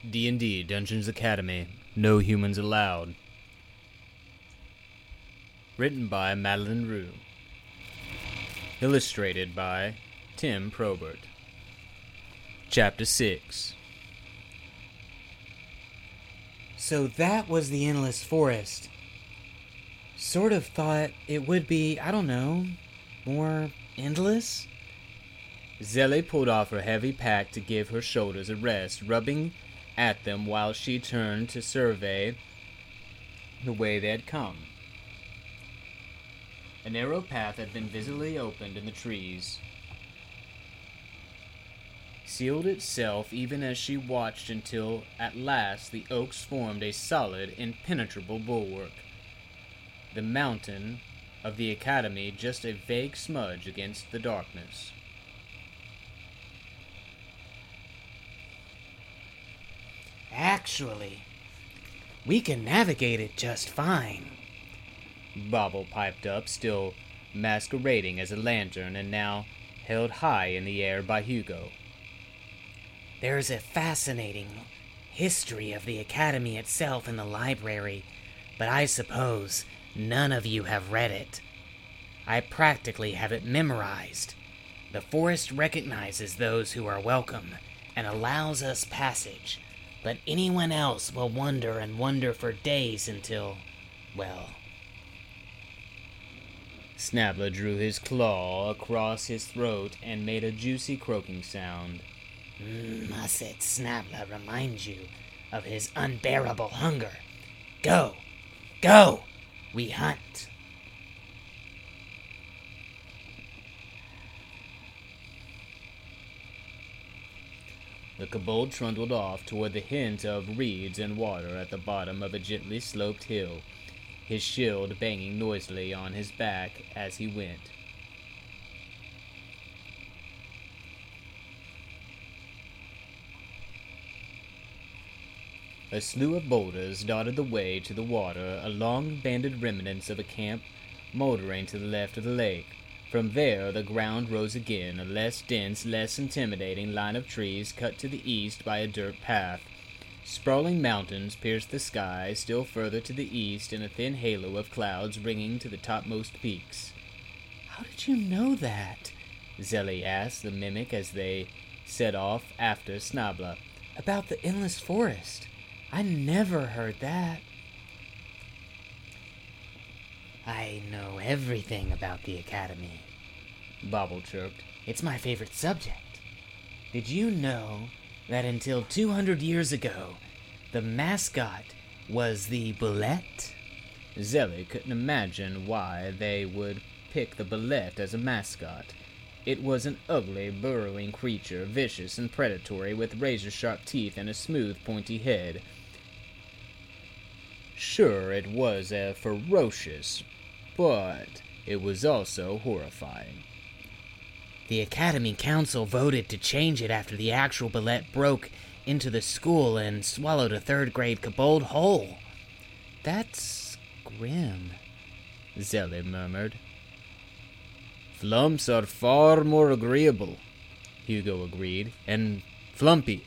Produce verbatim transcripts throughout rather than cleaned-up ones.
D and D Dungeons Academy. No humans allowed. Written by Madeline Rue. Illustrated by Tim Probert. Chapter six. So that was the Endless Forest. Sort of thought it would be, I don't know, more endless? Zelly pulled off her heavy pack to give her shoulders a rest, rubbing at them while she turned to survey the way they had come. A narrow path had been visibly opened in the trees, sealed itself even as she watched until at last the oaks formed a solid, impenetrable bulwark. The mountain of the academy just a vague smudge against the darkness. Actually, we can navigate it just fine. Bobble piped up, still masquerading as a lantern and now held high in the air by Hugo. There's a fascinating history of the Academy itself in the library, but I suppose none of you have read it. I practically have it memorized. The forest recognizes those who are welcome and allows us passage, but anyone else will wonder and wonder for days until, well... Snabla drew his claw across his throat and made a juicy croaking sound. Must it Snabla remind you of his unbearable hunger? Go! Go! We hunt! The kobold trundled off toward the hint of reeds and water at the bottom of a gently sloped hill, his shield banging noisily on his back as he went. A slew of boulders dotted the way to the water, a long banded remnants of a camp moldering to the left of the lake. From there, the ground rose again, a less dense, less intimidating line of trees cut to the east by a dirt path. Sprawling mountains pierced the sky still further to the east in a thin halo of clouds ringing to the topmost peaks. How did you know that? Zelly asked the mimic as they set off after Snabla. About the Endless Forest. I never heard that. I know everything about the Academy, Bobble chirped. It's my favorite subject. Did you know that until two hundred years ago, the mascot was the bullet? Zelly couldn't imagine why they would pick the bullet as a mascot. It was an ugly, burrowing creature, vicious and predatory, with razor-sharp teeth and a smooth, pointy head. Sure, it was a ferocious, but it was also horrifying. The Academy Council voted to change it after the actual bullet broke into the school and swallowed a third-grade kobold whole. That's grim, Zelly murmured. Flumps are far more agreeable, Hugo agreed, and flumpy.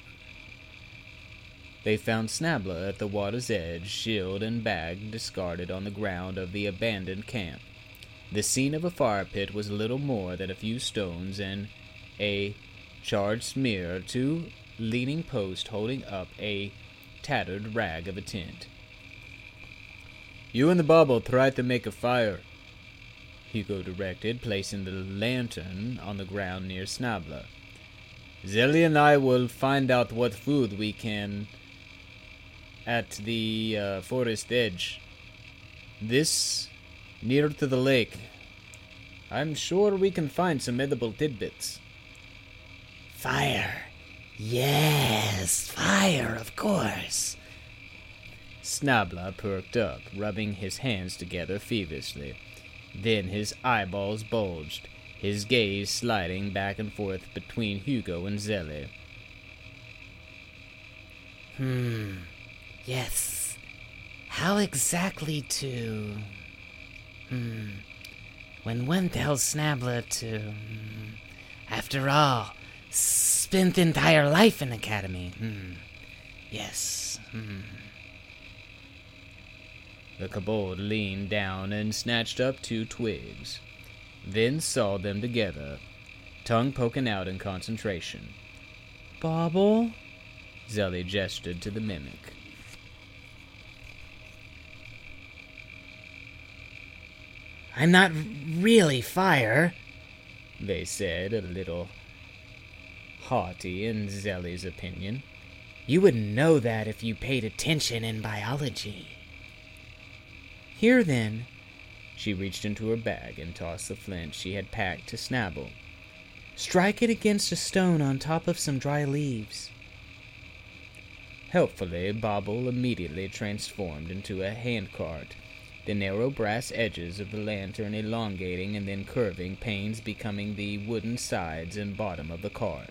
They found Snabla at the water's edge, shield and bag discarded on the ground of the abandoned camp. The scene of a fire pit was little more than a few stones and a charred smear, two leaning posts holding up a tattered rag of a tent. You and the Bobble tried to make a fire, Hugo directed, placing the lantern on the ground near Snabla. Zelly and I will find out what food we can at the uh, forest edge. This, near to the lake. I'm sure we can find some edible tidbits. Fire. Yes, fire, of course. Snabla perked up, rubbing his hands together feverishly. Then his eyeballs bulged, his gaze sliding back and forth between Hugo and Zelly. Hmm. Yes. How exactly to... Hmm. When one tells Snabla to... After all, spent the entire life in Academy. Hmm. Yes. Hmm. The kobold leaned down and snatched up two twigs, then sawed them together, tongue poking out in concentration. Bobble? Zelly gestured to the mimic. I'm not really fire, they said, a little haughty in Zelly's opinion. You wouldn't know that if you paid attention in biology. Here then. She reached into her bag and tossed the flint she had packed to Snabble. Strike it against a stone on top of some dry leaves. Helpfully, Bobble immediately transformed into a handcart, the narrow brass edges of the lantern elongating and then curving, panes becoming the wooden sides and bottom of the cart.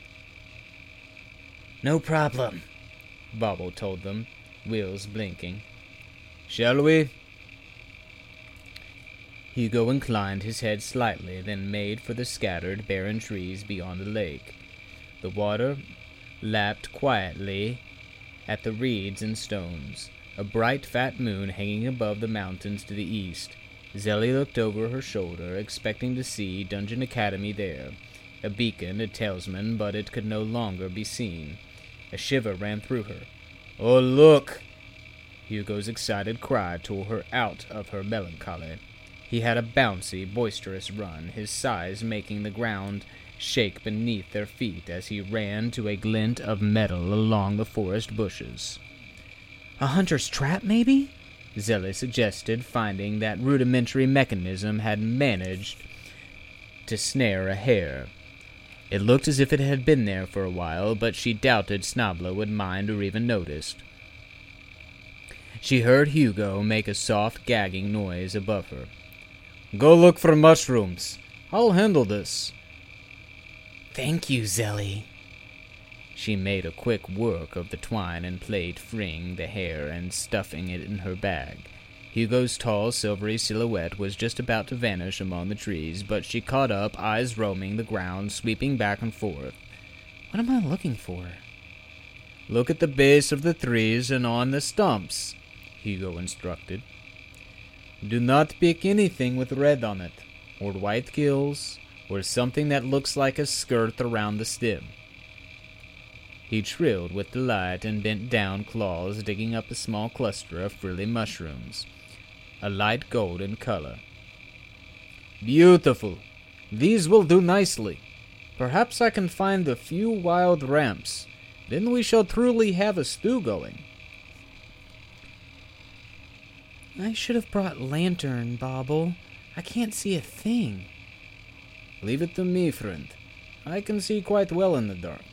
No problem, Bobble told them, wheels blinking. Shall we? Hugo inclined his head slightly, then made for the scattered, barren trees beyond the lake. The water lapped quietly at the reeds and stones, a bright, fat moon hanging above the mountains to the east. Zelly looked over her shoulder, expecting to see Dungeon Academy there, a beacon, a talisman, but it could no longer be seen. A shiver ran through her. Oh, look! Hugo's excited cry tore her out of her melancholy. He had a bouncy, boisterous run, his size making the ground shake beneath their feet as he ran to a glint of metal along the forest bushes. A hunter's trap, maybe? Zelly suggested, finding that rudimentary mechanism had managed to snare a hare. It looked as if it had been there for a while, but she doubted Snabla would mind or even noticed. She heard Hugo make a soft, gagging noise above her. Go look for mushrooms. I'll handle this. Thank you, Zelly. She made a quick work of the twine and played freeing the hair and stuffing it in her bag. Hugo's tall, silvery silhouette was just about to vanish among the trees, but she caught up, eyes roaming the ground, sweeping back and forth. What am I looking for? Look at the base of the trees and on the stumps, Hugo instructed. Do not pick anything with red on it, or white gills, or something that looks like a skirt around the stem. He trilled with delight and bent down, claws digging up a small cluster of frilly mushrooms, a light golden color. Beautiful! These will do nicely. Perhaps I can find a few wild ramps. Then we shall truly have a stew going. I should have brought lantern, Bobble. I can't see a thing. Leave it to me, friend. I can see quite well in the dark.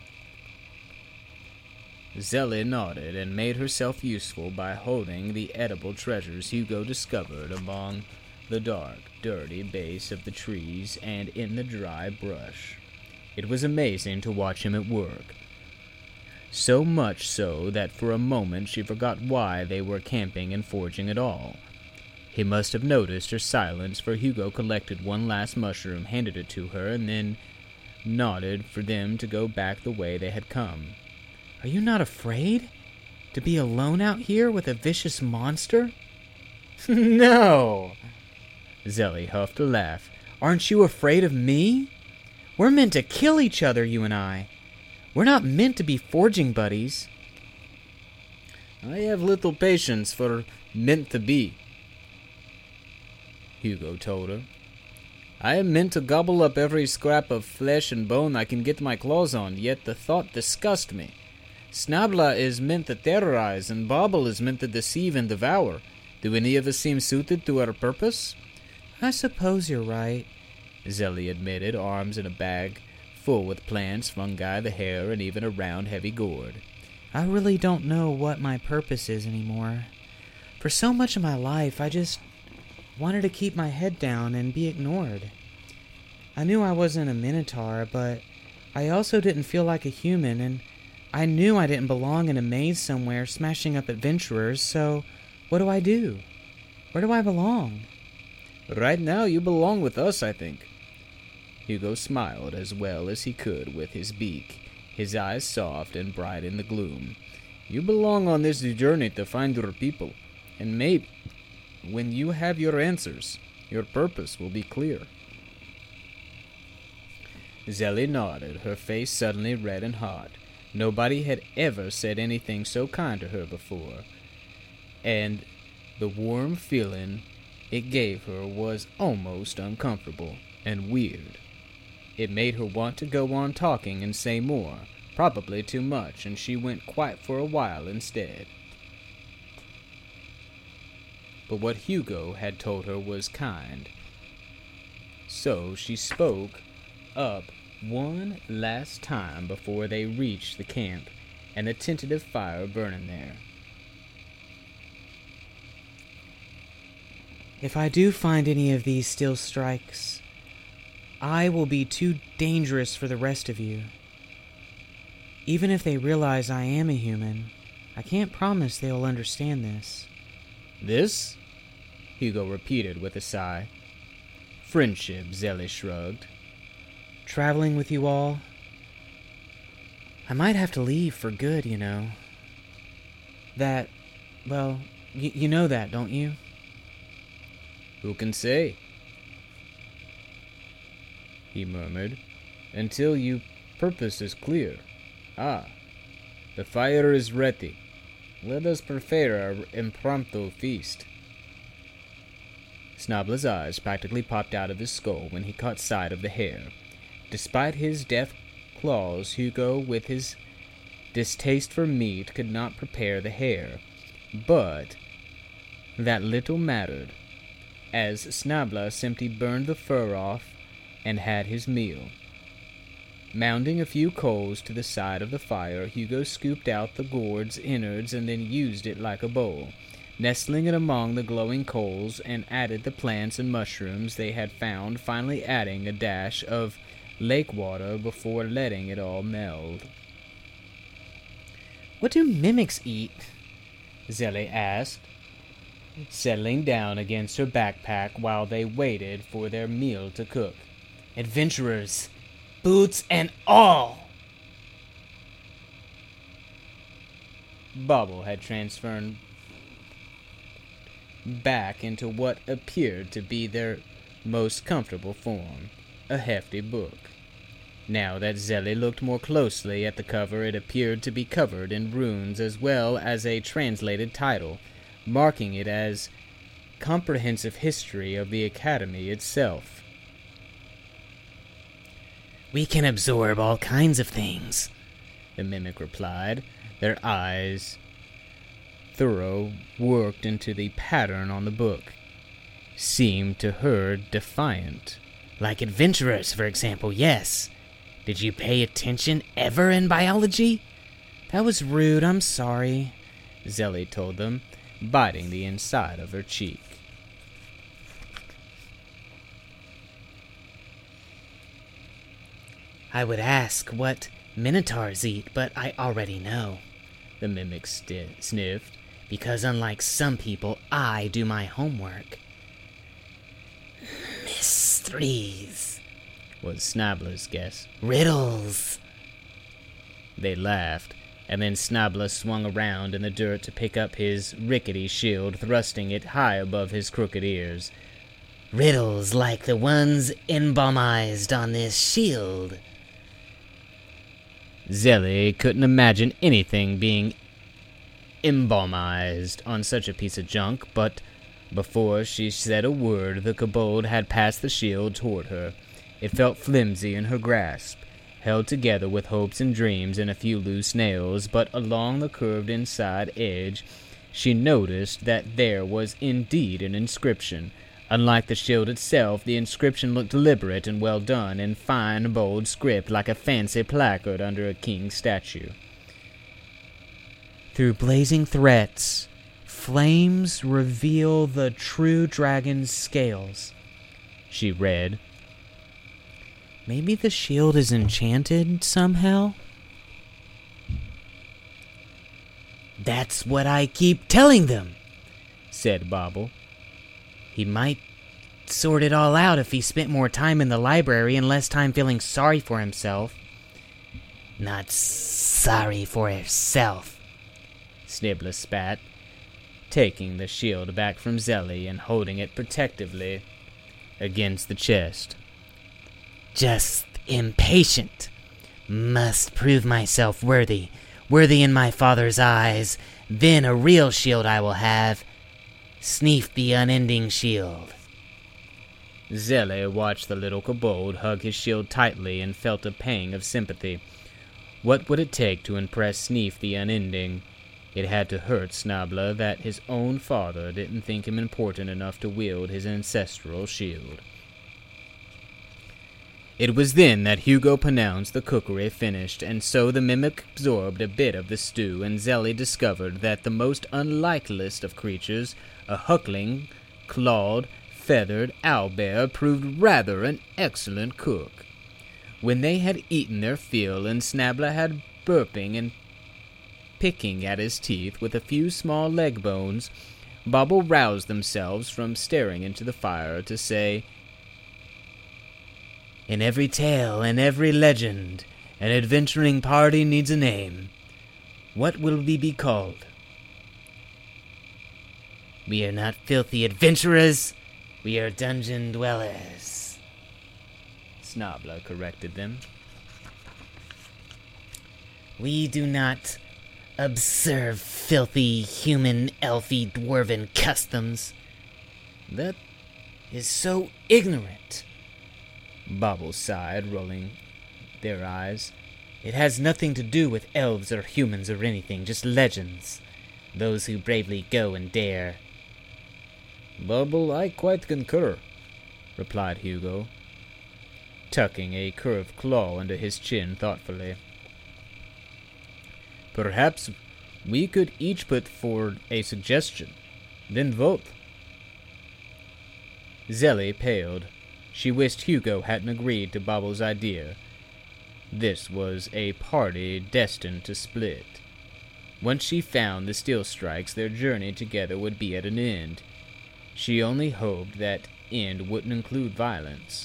Zelly nodded and made herself useful by holding the edible treasures Hugo discovered among the dark, dirty base of the trees and in the dry brush. It was amazing to watch him at work. So much so that for a moment she forgot why they were camping and foraging at all. He must have noticed her silence, for Hugo collected one last mushroom, handed it to her, and then nodded for them to go back the way they had come. Are you not afraid? To be alone out here with a vicious monster? No! Zelly huffed a laugh. Aren't you afraid of me? We're meant to kill each other, you and I. We're not meant to be forging buddies. I have little patience for meant to be, Hugo told her. I am meant to gobble up every scrap of flesh and bone I can get my claws on, yet the thought disgusts me. Snabla is meant to terrorize, and Bobble is meant to deceive and devour. Do any of us seem suited to our purpose? I suppose you're right, Zelly admitted, arms in a bag full with plants, fungi, the hair, and even a round, heavy gourd. I really don't know what my purpose is anymore. For so much of my life, I just wanted to keep my head down and be ignored. I knew I wasn't a minotaur, but I also didn't feel like a human, and I knew I didn't belong in a maze somewhere smashing up adventurers, so what do I do? Where do I belong? Right now you belong with us, I think. Hugo smiled as well as he could with his beak, his eyes soft and bright in the gloom. You belong on this journey to find your people, and maybe, when you have your answers, your purpose will be clear. Zelly nodded, her face suddenly red and hot. Nobody had ever said anything so kind to her before, and the warm feeling it gave her was almost uncomfortable and weird. It made her want to go on talking and say more, probably too much, and she went quiet for a while instead. But what Hugo had told her was kind. So she spoke up one last time before they reached the camp and the tentative fire burning there. If I do find any of these steel strikes, I will be too dangerous for the rest of you. Even if they realize I am a human, I can't promise they'll understand this. This? Hugo repeated with a sigh. Friendship, Zelly shrugged. Traveling with you all, I might have to leave for good, you know. That, well, y- you know that, don't you? Who can say? He murmured, until your purpose is clear. Ah, the fire is ready. Let us prepare our impromptu feast. Snobla's eyes practically popped out of his skull when he caught sight of the hare. Despite his deft claws, Hugo, with his distaste for meat, could not prepare the hare. But that little mattered, as Snabla simply burned the fur off and had his meal. Mounting a few coals to the side of the fire, Hugo scooped out the gourd's innards and then used it like a bowl, nestling it among the glowing coals, and added the plants and mushrooms they had found, finally adding a dash of lake water before letting it all meld. What do mimics eat? Zelly asked, settling down against her backpack while they waited for their meal to cook. Adventurers, boots and all! Bobble had transferred back into what appeared to be their most comfortable form, a hefty book. Now that Zelly looked more closely at the cover, it appeared to be covered in runes as well as a translated title, marking it as Comprehensive History of the Academy itself. We can absorb all kinds of things, the mimic replied, their eyes thorough worked into the pattern on the book. Seemed to her defiant. Like adventurers, for example, yes. Did you pay attention ever in biology? That was rude, I'm sorry, Zelly told them, biting the inside of her cheek. I would ask what minotaurs eat, but I already know, the mimic sti- sniffed. Because unlike some people, I do my homework. Mysteries, was Snabla's guess. Riddles. They laughed, and then Snabla swung around in the dirt to pick up his rickety shield, thrusting it high above his crooked ears. Riddles like the ones embalmized on this shield. Zelly couldn't imagine anything being embalmized on such a piece of junk, but before she said a word, the kobold had passed the shield toward her. It felt flimsy in her grasp, held together with hopes and dreams and a few loose nails, but along the curved inside edge, she noticed that there was indeed an inscription. Unlike the shield itself, the inscription looked deliberate and well done, in fine, bold script like a fancy placard under a king's statue. Through blazing threats, flames reveal the true dragon's scales, she read. Maybe the shield is enchanted somehow? That's what I keep telling them, said Bobble. He might sort it all out if he spent more time in the library and less time feeling sorry for himself. Not sorry for himself, Snibbler spat, taking the shield back from Zelly and holding it protectively against the chest. Just impatient. Must prove myself worthy. Worthy in my father's eyes. Then a real shield I will have. Sneef the unending shield. Zelly watched the little kobold hug his shield tightly and felt a pang of sympathy. What would it take to impress Sneef the Unending? It had to hurt Snibbler that his own father didn't think him important enough to wield his ancestral shield. It was then that Hugo pronounced the cookery finished, and so the mimic absorbed a bit of the stew, and Zelly discovered that the most unlikeliest of creatures, a huckling, clawed, feathered owlbear, proved rather an excellent cook. When they had eaten their fill, and Snibbler had burping and picking at his teeth with a few small leg bones, Bobble roused themselves from staring into the fire to say, "In every tale and every legend, an adventuring party needs a name. What will we be called?" "We are not filthy adventurers. We are dungeon dwellers," Snibbler corrected them. "We do not observe filthy, human, elfy, dwarven customs." "That is so ignorant," Bobble sighed, rolling their eyes. "It has nothing to do with elves or humans or anything, just legends. Those who bravely go and dare." "Bubble, I quite concur," replied Hugo, tucking a curved claw under his chin thoughtfully. "Perhaps we could each put forward a suggestion, then vote." Zelly paled. She wished Hugo hadn't agreed to Bobble's idea. This was a party destined to split. Once she found the Steel Strikes, their journey together would be at an end. She only hoped that end wouldn't include violence.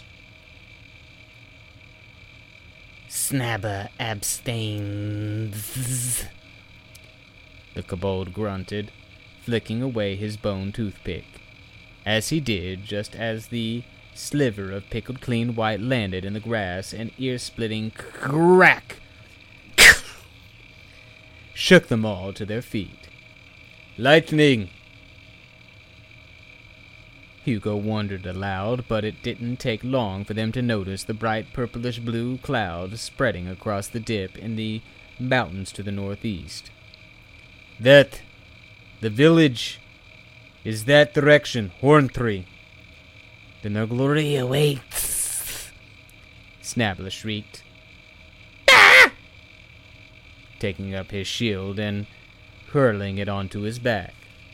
"Snabba abstains," the kobold grunted, flicking away his bone toothpick. As he did, just as the sliver of pickled clean white landed in the grass, an ear-splitting crack shook them all to their feet. "Lightning!" Hugo wondered aloud, but it didn't take long for them to notice the bright purplish-blue cloud spreading across the dip in the mountains to the northeast. "That, the village, is that direction, Horntree." "Then their glory awaits," Snibbler shrieked, ah! taking up his shield and hurling it onto his back.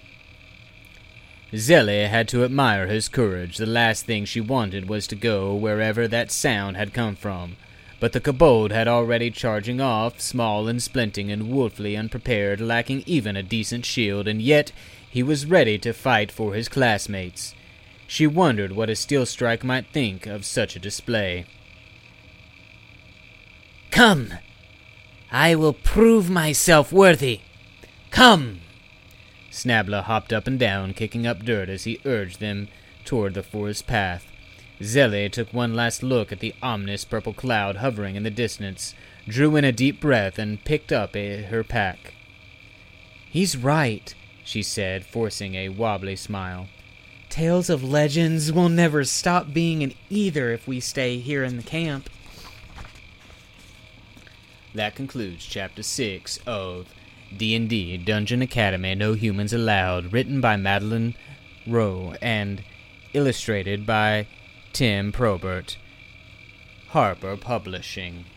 Zelly had to admire his courage. The last thing she wanted was to go wherever that sound had come from. But the kobold had already charging off, small and splinting and woefully unprepared, lacking even a decent shield, and yet he was ready to fight for his classmates. She wondered what a Steel Strike might think of such a display. "Come! I will prove myself worthy. Come!" Snibbler hopped up and down, kicking up dirt as he urged them toward the forest path. Zelly took one last look at the ominous purple cloud hovering in the distance, drew in a deep breath, and picked up a, her pack. "He's right," she said, forcing a wobbly smile. "Tales of legends will never stop being in either if we stay here in the camp." That concludes Chapter six of D and D Dungeon Academy No Humans Allowed, written by Madeline Rowe and illustrated by Tim Probert. Harper Publishing.